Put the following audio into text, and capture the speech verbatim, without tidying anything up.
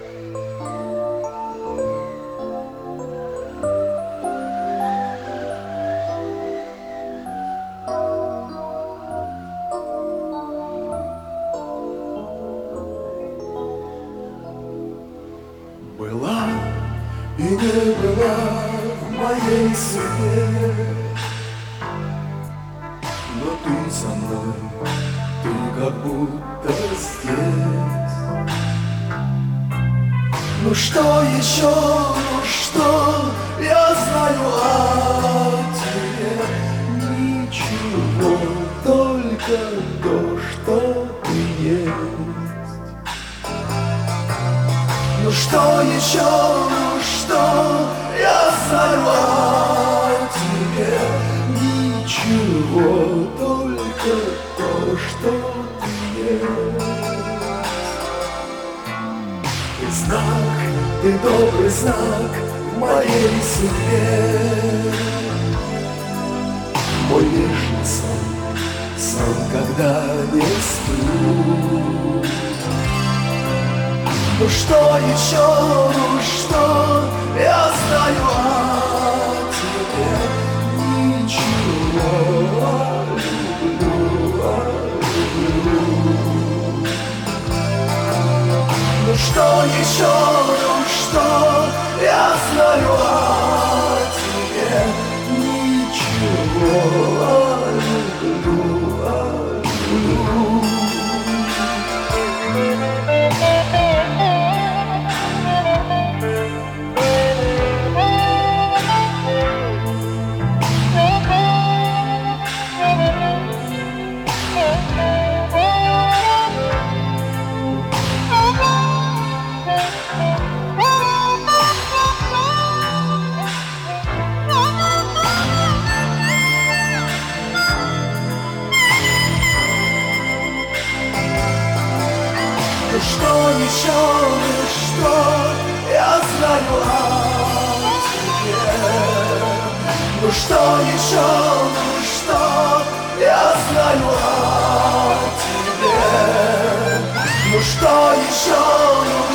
Была и не была в моей судьбе, но ты со мной, ты как будто здесь. Ну что еще, ну что я знаю о тебе? Ничего, только то, что ты есть. Ну что еще, ну что я знаю о тебе? Ничего, только то, что ты есть. Ты знак, ты добрый знак в моей судьбе. Мой вечный сон, сон, когда не сплю. Ну что еще, ну что я знаю о тебе? Ничего, люблю, люблю. Ну что еще, ну что я знаю о тебе? Ничего, люблю, люблю. Что еще, что я знаю о тебе? Ну что еще, ну что я знаю о тебе? Ну что еще, ну